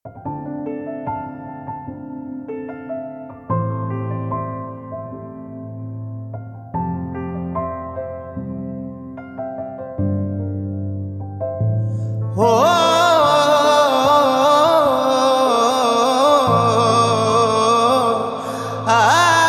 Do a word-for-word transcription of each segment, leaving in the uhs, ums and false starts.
हो आ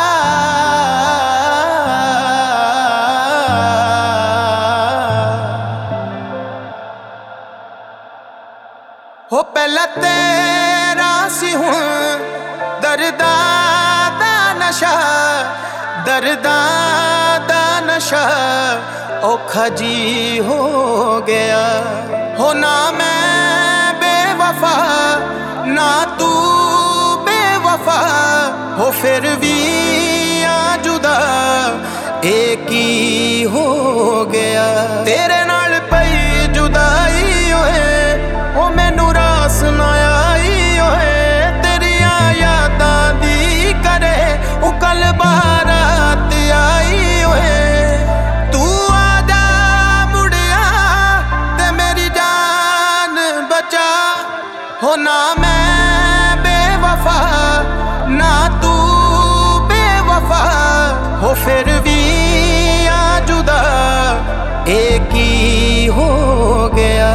हो पहला तेरा सी हुण दर्दा दा नशा दर्दा दा नशा औखा जी हो गया हो ना मैं बेवफा ना तू बेवफा हो फिर भी आ जुदा एक ही हो गया तेरे नाल पई जुदाई होए हो मैनू रास ना आई होए तेरिया यादां दी करे ओ कल बारात आई होए तू आजा मुड़िया ते मेरी जान बचा हो ना मैं बेवफा ना तू बेवफा हो फिर भी आ जुदा एक ही हो गया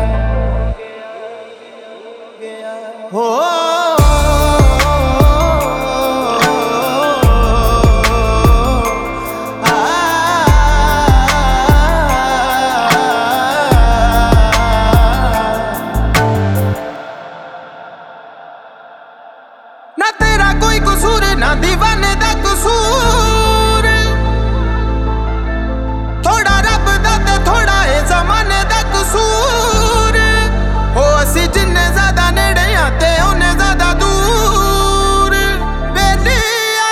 हो ना तेरा कोई कसूर ना दीवाने दा कसूर थोड़ा रब दा ते थोड़ा ए ज़माने दा कसूर हो असी जिन्ने ज़्यादा नेड़े आते उन्ने ज़्यादा दूर बेलिया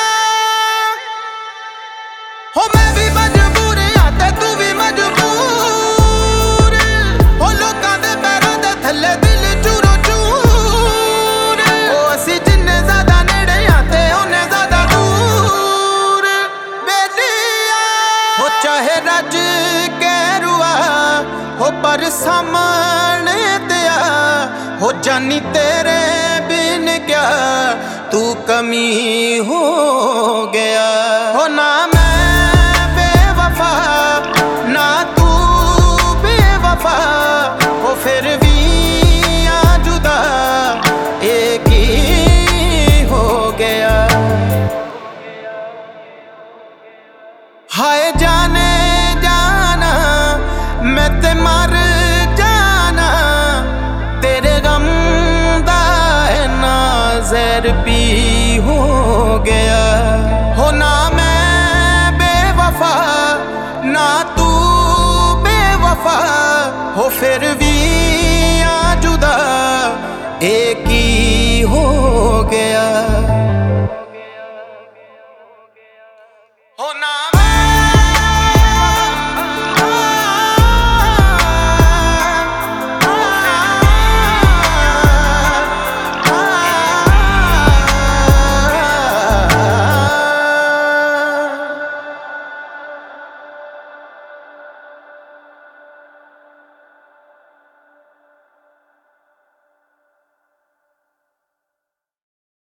हो मैं भी मजबूर आते तू भी मजबूर हो लोकां दे पैरां दे थल्ले दिल चूरो चूर हो असी जिन्ने ज़्यादा नेड़े आते उन्ने ज़्यादा दूर बेलिया हो चाहे रज के रुआ हो पर सामने ते आ हो जानी तेरे बिन क्या तू कमी हो गया हो ना मैं बेवफा ना तू बेवफा हो फिर भी आ जुदा एक ही हो गया हाय जाने जाना मैं ते मर जाना तेरे गम दा है ना ज़हर पी हो गया हो ना मैं बेवफा ना तू बेवफा हो फिर भी